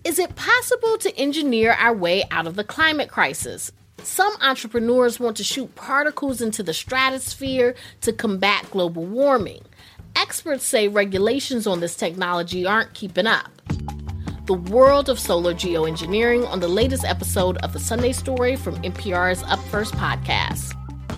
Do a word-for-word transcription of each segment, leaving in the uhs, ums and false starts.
Is it possible to engineer our way out of the climate crisis? Some entrepreneurs want to shoot particles into the stratosphere to combat global warming. Experts say regulations on this technology aren't keeping up. The world of solar geoengineering on the latest episode of The Sunday Story from N P R's Up First podcast.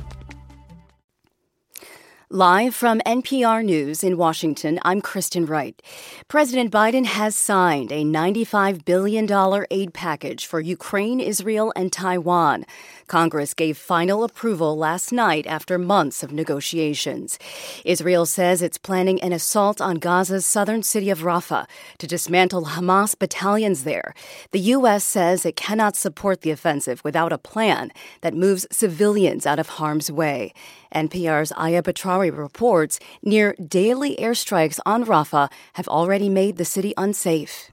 Live from N P R News in Washington, I'm Kristen Wright. President Biden has signed a ninety-five billion dollars aid package for Ukraine, Israel, and Taiwan. Congress gave final approval last night after months of negotiations. Israel says it's planning an assault on Gaza's southern city of Rafah to dismantle Hamas battalions there. The U S says it cannot support the offensive without a plan that moves civilians out of harm's way. N P R's Aya Batrawi reports near daily airstrikes on Rafah have already made the city unsafe.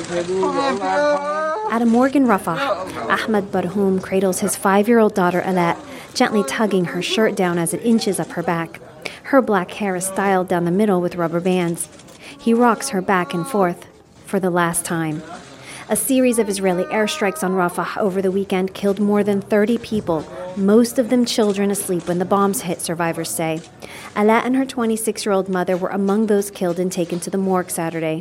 At a morgue in Rafah, Ahmed Barhoum cradles his five-year-old daughter Alat, gently tugging her shirt down as it inches up her back. Her black hair is styled down the middle with rubber bands. He rocks her back and forth for the last time. A series of Israeli airstrikes on Rafah over the weekend killed more than thirty people, most of them children asleep when the bombs hit, survivors say. Alat and her twenty-six-year-old mother were among those killed and taken to the morgue Saturday.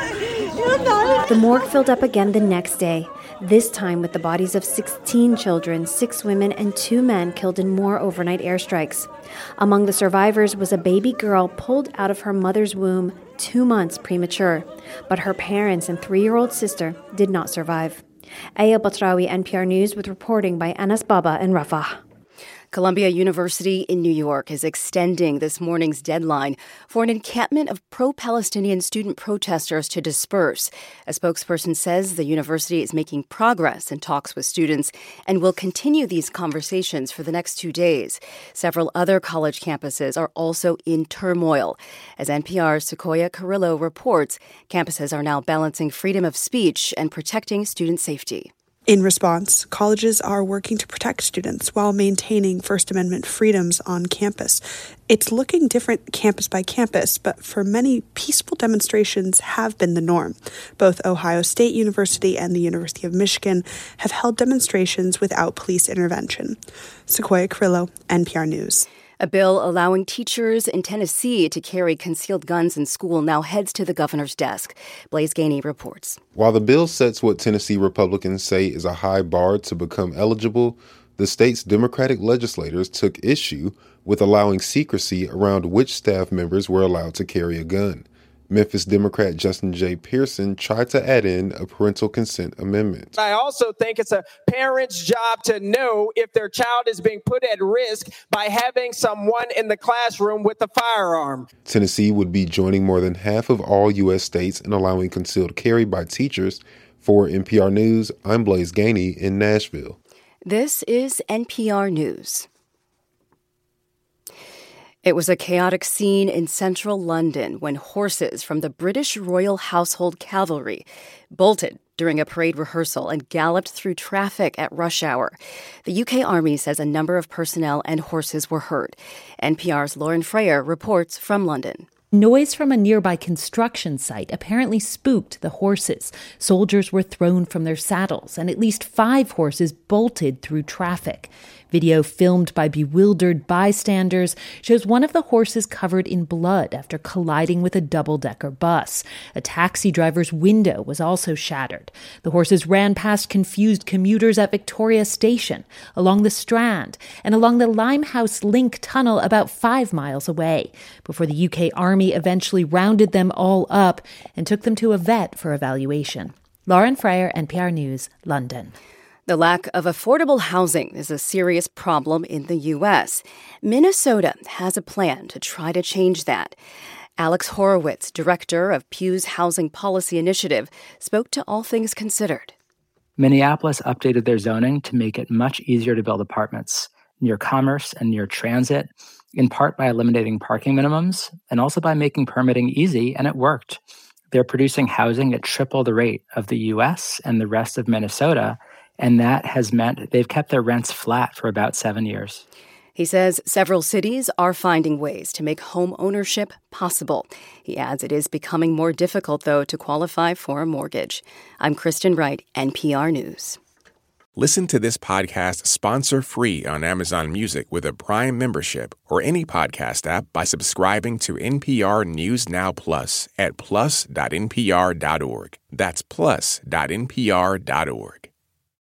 The morgue filled up again the next day, this time with the bodies of sixteen children, six women, and two men killed in more overnight airstrikes. Among the survivors was a baby girl pulled out of her mother's womb two months premature, but her parents and three-year-old sister did not survive. Aya Batrawi, N P R News, with reporting by Anas Baba in Rafah. Columbia University in New York is extending this morning's deadline for an encampment of pro-Palestinian student protesters to disperse. A spokesperson says the university is making progress in talks with students and will continue these conversations for the next two days. Several other college campuses are also in turmoil. As N P R's Sequoia Carrillo reports, campuses are now balancing freedom of speech and protecting student safety. In response, colleges are working to protect students while maintaining First Amendment freedoms on campus. It's looking different campus by campus, but for many, peaceful demonstrations have been the norm. Both Ohio State University and the University of Michigan have held demonstrations without police intervention. Sequoia Carrillo, N P R News. A bill allowing teachers in Tennessee to carry concealed guns in school now heads to the governor's desk. Blaise Gainey reports. While the bill sets what Tennessee Republicans say is a high bar to become eligible, the state's Democratic legislators took issue with allowing secrecy around which staff members were allowed to carry a gun. Memphis Democrat Justin J. Pearson tried to add in a parental consent amendment. I also think it's a parent's job to know if their child is being put at risk by having someone in the classroom with a firearm. Tennessee would be joining more than half of all U S states in allowing concealed carry by teachers. For N P R News, I'm Blaise Gainey in Nashville. This is N P R News. It was a chaotic scene in central London when horses from the British Royal Household Cavalry bolted during a parade rehearsal and galloped through traffic at rush hour. The U K Army says a number of personnel and horses were hurt. N P R's Lauren Freyer reports from London. Noise from a nearby construction site apparently spooked the horses. Soldiers were thrown from their saddles, and at least five horses bolted through traffic. Video filmed by bewildered bystanders shows one of the horses covered in blood after colliding with a double-decker bus. A taxi driver's window was also shattered. The horses ran past confused commuters at Victoria Station, along the Strand, and along the Limehouse Link tunnel about five miles away, before the U K Army eventually rounded them all up and took them to a vet for evaluation. Lauren Freyer, N P R News, London. The lack of affordable housing is a serious problem in the U S. Minnesota has a plan to try to change that. Alex Horowitz, director of Pew's Housing Policy Initiative, spoke to All Things Considered. Minneapolis updated their zoning to make it much easier to build apartments near commerce and near transit, in part by eliminating parking minimums and also by making permitting easy, and it worked. They're producing housing at triple the rate of the U S and the rest of Minnesota, and that has meant they've kept their rents flat for about seven years. He says several cities are finding ways to make home ownership possible. He adds it is becoming more difficult, though, to qualify for a mortgage. I'm Kristen Wright, N P R News. Listen to this podcast sponsor-free on Amazon Music with a Prime membership or any podcast app by subscribing to N P R News Now Plus at plus dot n p r dot org. That's plus dot n p r dot org.